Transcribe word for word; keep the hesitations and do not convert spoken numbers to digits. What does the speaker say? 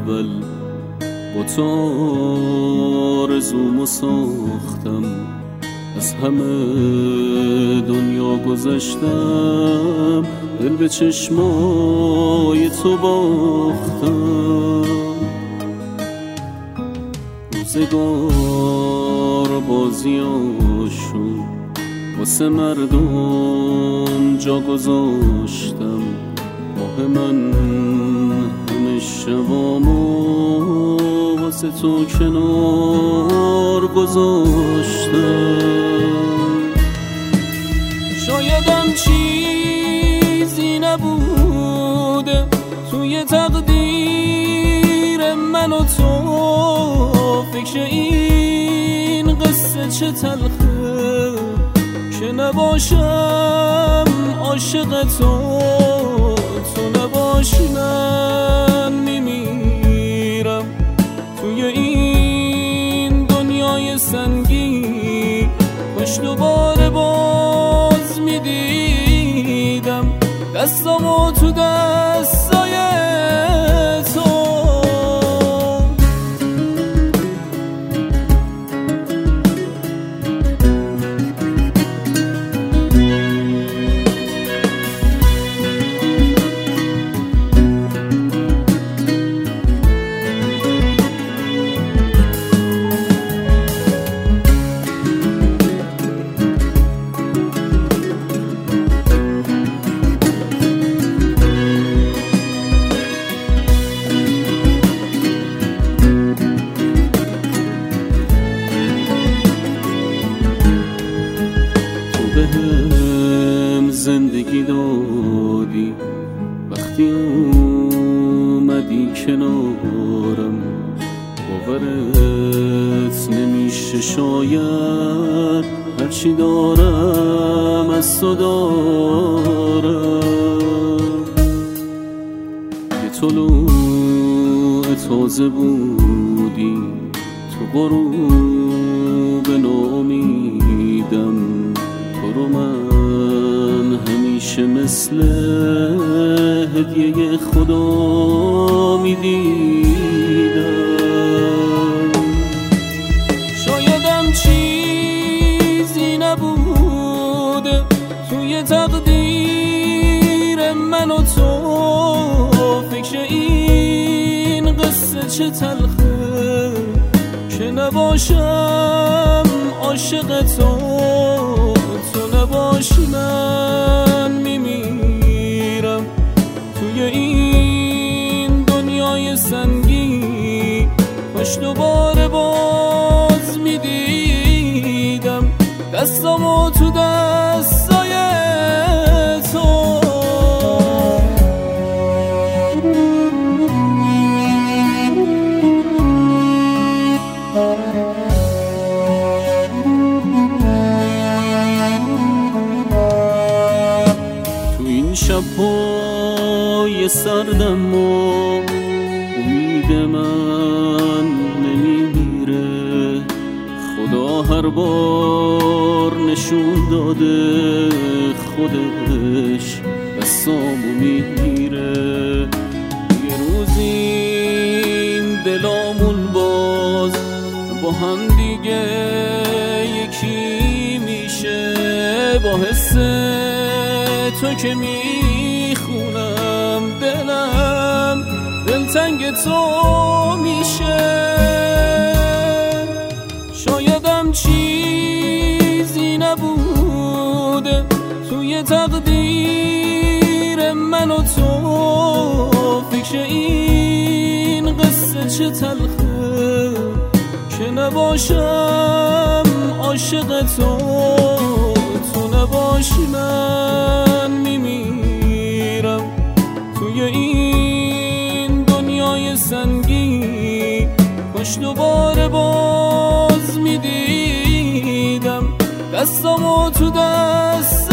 اول با تو آرزومو ساختم، از همه دنیا گذشتم، دل به چشمای تو باختم. روزگار بازیاشو واسه مردم جا گذاشتم، ماه من همه شبامو واسه تو کنار گذاشتم. شایدم چیزی نبوده توی تقدیر من و تو، فکر این قصه چه تلخه که نباشم عاشق تو، تو نباشی من میمیرم توی این دنیای سنگین. کاش دوباره باز میدیدم دستامو تو دستای تو. بهم زندگی دادی وقتی اومدی کنارم، باورت نمیشه شاید هرچی دارم از تو دارم. یه طلوع تازه بودی تو غروب ناامیدم، تو رو من همیشه مثل هدیه خدا میدیدم. شایدم چیزی نبوده توی تقدیر من و تو، فکر این قصه چه تلخه که نباشم عاشق تو، تو نباشی من میمیرم توی این دنیای سنگین. کاش دوباره باز میدیدم دستامو تو دستای تو. شب‌های سردم و امید من نمیمیره، خدا هر بار نشون داده خودش دستامو میگیره. یه روزی این دلامون باز با هم دیگه یکی میشه، با حس تو که میخونم دلم دلتنگ تو میشه. شایدم چیزی نبوده توی تقدیر من و تو، فکر این قصه چه تلخه که نباشم عاشق تو، تو نباشی من میمیرم توی این دنیای سنگین. کاش دوباره باز میدیدم دستامو تو دست